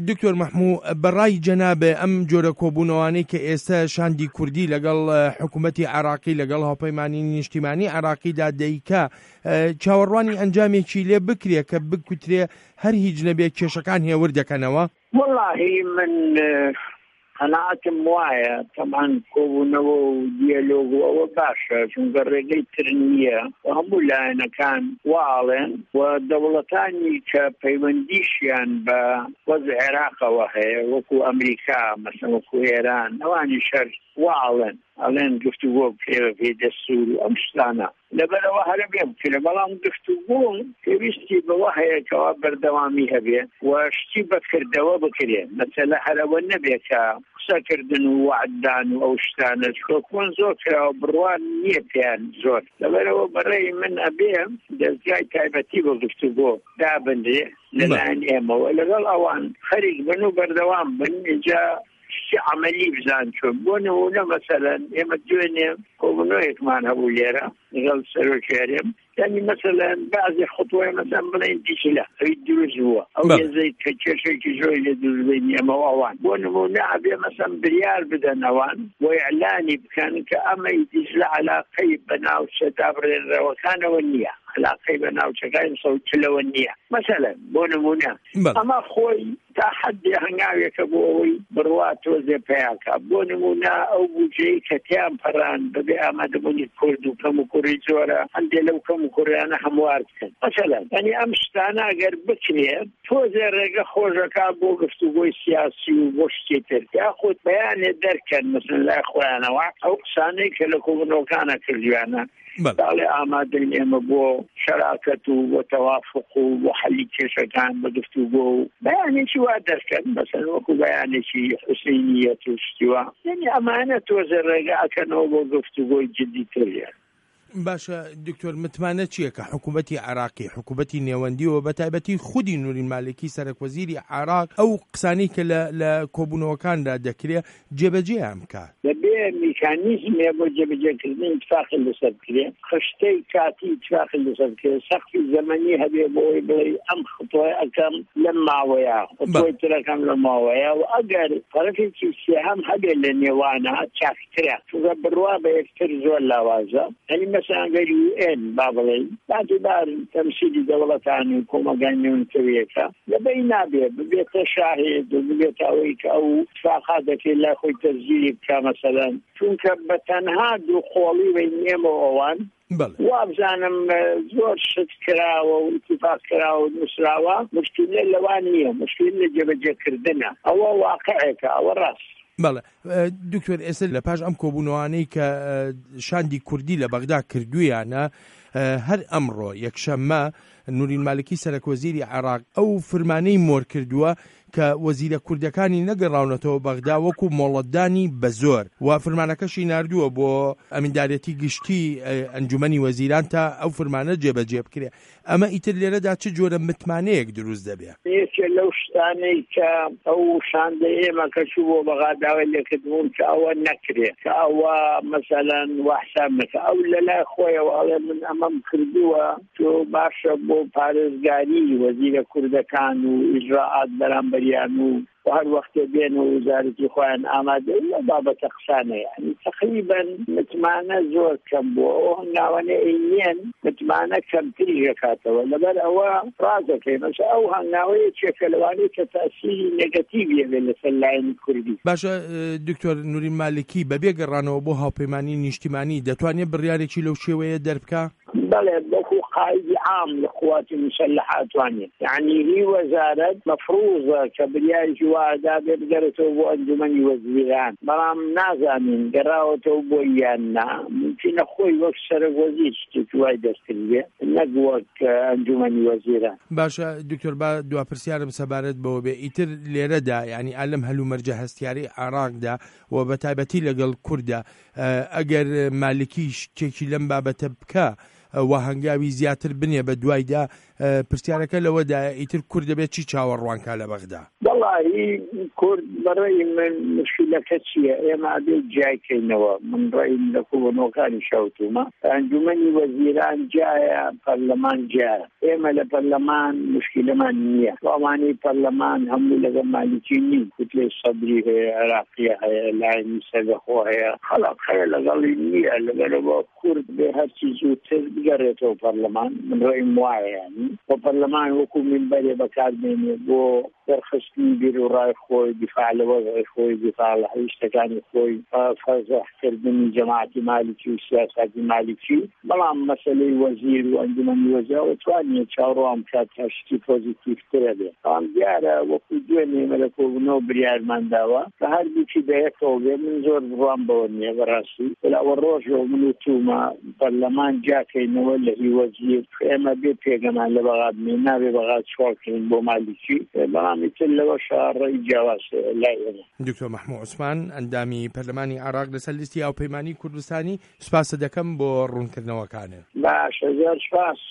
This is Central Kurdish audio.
دکتۆر مەحموو بەڕای جەنابێ ئەم جۆرە کۆبوونەوانەی کە ئێستا شاندی کوردی لەگەڵ حکوومەتی عێراقی لەگەڵ هاوپەیمانی نیشتیمانی عێراقیدا دەیکا چاوەڕوانی ئەنجامێکی لێ بکرێ کە بکوترێ هەر هیچ نەبێت کێشەکان هێور دەکەنەوە؟ والله من قەناعەتم وایە تەمان کۆبوونەوە و دیالۆگەوە باشە چونکە ڕێگەی تر نییە هەموو لایەنەکان واڵێن و دەوڵەتانی کە پەیوەندیشیان بە وەزع عێراقەوە هەیە وەکو ئەمریکا مەسەڵەن وەکو ئێران ئەوانی شەر واڵێن ئەڵێن گفتوگۆ بکرێ بێ دەستور و ئەم شتانە لەبەرەوە هەرە بێ بکرێ بەڵام گفتوگۆ پێویستی بەوە هەیە کەوا بەردەوامی هەبێ و شتی بەکردەوە بکرێ مەسەلە هەرەوە نەبێت کە قسەکردن و وعددان و ئەو شتانە کۆن زۆر کراوە بڕوان نییە پێیان زۆر لەبەرەوە بەڕێی من ئەبێ دەستگای تایبەتی بە گفتوگۆ دابندێ لەلایەن ئێمەوە لەگەڵ ئەوان خەریک بن و بەردەوام بن اینجا شتی عملی بزان چۆن بۆ نمونە مەسەلەن ئێمە دوێنێ کۆبوونەوەیەکمان هەبوو لێرە لەگەڵ سەرۆکێرێم يعني مثلا بعض خطوة مثلا بلين تيشلا في دروزوا أو زي كشيء كجوي لدروزين يموان ونمونا عبي مثلا بريال بدن أوان وإعلاني بكان كأما يتجلى على قيبنا وشتابرين وكان والنية على قيبنا وشكاين صوت لونية مثلا ونمونا أما خوي تحدي هنگاوی کبوی بروات وزه پیاکا بونمونا او بوجی کتیام پران ببی آمده بونی کردو کمو کری زورا انده لو کمو کری انا هموارد کن مثلا یعنی امشتانا اگر بکنیه توزه رگه خوشکا بو گفتگوی سیاسی و بوشتی ترکی خود بیان درکن مثلا لا اخوانا او قسانه که لکو نوکانا کردیوانا بله آمادن اما بو شراکت و توافق و حلی کشکان بگفتگو بیانی چی وادر کن مثلا وکو بیانی چی حسینیت و اشتوا یعنی امانه توزر رگا کنو بگفتگو جدی تریه باشە دکتۆر متمانە چییە کە حکوومەتی عێراقی حکوومەتی نێوەندی و بەتایبەتی خودی نوورین مالکی سەرۆکوەزیری عێراق ئەو قسانەی کە لە کۆبوونەوەکاندا دەکرێت جێبەجێیان بکات دەبێ میکانیزمێ بۆ جێبەجێکردنی اتفاقی لەسەر بکرێ خشتەی کاتی اتفاقی لەسەر بکرێ سەقفی زەمەنی هەبێ بۆی بڵێ ئەم خطوە ئەەکەم لەم ماوەیە خطوەی ترەکەم لە ماوەیە و ئەگەر طرفێکی سێهەم هەبێ لە نێوانە چاکترە چونکە بڕوا بە یەکتر زۆر لاوازە مثلا قالوا ان بابلي بعد دار تمثيل دولتان وكوماغان نتويكا لبينا ببيت شاهد وبيت اويك او اتفاقات لا خوي تسجيل كمثلا چونك بتنها دخولي بينهم اوان وابزانم زور شت كراوه واتفاق كراوه نسراوه مشكله لوانيه مشكله جبجه كردنا او واقعك او راس بەڵێ دکتۆر ئێستا لە پاش ئەم کۆبوونەوانەی کە شاندی کوردی لە بەغدا کردویانە هەر ئەمڕۆ یەکشەممە نوورین مالکی سەرۆکوەزیری عێراق ئەو فرمانەی مۆر کردووە کە وەزیرە کوردەکانی نەگەڕاونەتەوە بەغدا وەکو مۆڵەتدانی بە زۆر و فرمانەکەشی ناردووە بۆ ئەمیندارەتی گشتی ئەنجومەنی وەزیران تا ئەو فرمانە جێبەجێ بکرێ ئەمە ئیتر لێرەدا چ جۆرە متمانەیەک دروست دەبێت یەکێ لەو شتانەی کە ئەو شاندە ئێمە کەچوو بۆ بەغاداوای لێکردبوون کە ئەوە نەکرێ کە ئەوە مەسەلەن وەحساب نەکە ئەو لەلای خۆیەوە ئەڵێ من ئەمەم کردووە تۆ باشە بۆ پارێزگاری وەزیرە کوردەکان و ئیجراعات بەرامبەریان و وهر وقت بين وزارة إخوان آماده إلا بابا تقسانه يعني تقريبا متمانة زور كم بو هناواني إيين متمانة كم تريجة كاته ولا بل هو رازك مثلا أو هناوية شكلواني كتأثير نيجاتيفية للسلاين الكردي باشا دكتور نورين مالكي ببيقرانو بو هاوپەیمانی نیشتیمانی دەتوانێت بڕیارێکی لەو شێوەیە دەربکا؟ بله بكو قائد عام للقوات المسلحات وانيا يعني هي وزارة مفروضة كبرياء جوادا بقدرته بو أنجمني وزيران برام نازانين قراوته بويانا ممكن أخوي وكسر وزير تتواي دسترية نقوك أنجمني وزيران باشا دكتور با دوا پرسیارم سەبارەت بەوە بێ ئیتر لێرەدا یعنی ئالەم هەلو مەرجە هەستیاری عێراقدا و بەتایبەتی لەگەڵ کووردا ئەگەر مالکی شتێکی لەم بابەتە بکە و هەنگاوی زیاتر بنێ بە دوایدا پرسیارەکە لەوەدا ئیتر کورد دەبێت چی چاوەڕوانکە لە بەغدا؟ وەڵی کورد بەڕێی من مشکلەکە چییە؟ ئێمە ئەبێت جایکەینەوە. من ڕێیم لە کۆبوونەوەکانی شەوتومە، ئەنجومەنی وەزیران جایە، پەرلەمان جایە. ئێمە لە پەرلەمان مشکلەمان نییە. ئەوانەی پەرلەمان هەموو لەگەڵ مالیکی نین، کوتلەی سەدری هەیە، عێراقیە هەیە، لایەنی سەربەخۆ هەیە، خەڵق هەیە لەگەڵی نییە. لەبەرەوە کورد بێ هەرچی زووتر بگەڕێتەوە پەرلەمان. من ڕێیم وایە یانی بۆ پەرلەمان وەکو منبەرێ بەکاربێنێ بۆ دەرخستنی بیرروڕای خۆی، دیفاع لە وەزعی خۆی، دیفاع لە هەویستەکانی خۆی، فەرزەحکردنی جەماعەتی مالیکی و سیاسەتی مالیکی. بەڵام مەسەلەی وەزیر و ئەنجومەنی وەزیرەوە توانێت چاوەڕوان بکات تا شتی پۆزیتیڤترە بێت. بەڵام دیارە وەکو دوێنێ ئێمە لە کۆبوونەوە بریارمان داوە کە هەردووکی بەیەکەوە بێ. من زۆر بڕوان بەوە نییە بەڕاستی. بەلاوە ڕۆژەوە من و تومە پەرلەمان جاکەینەوە لە هی وەزیر، ئێمە بێ پێگەمان لە بەغا بنێ، نابێ بەغا چۆڵکەین بۆ مالیکی. بەڵامی تر لەوە شاڕەی جیاواز لای ئێمە. دکتۆر مەحموود عوسمان، ئەندامی پەرلەمانی عێراق لەسەر لیستی هاوپەیمانی کوردستانی، سوپاس دەکەم بۆ ڕوونکردنەوەکانت. باشە، زۆر سوپاس.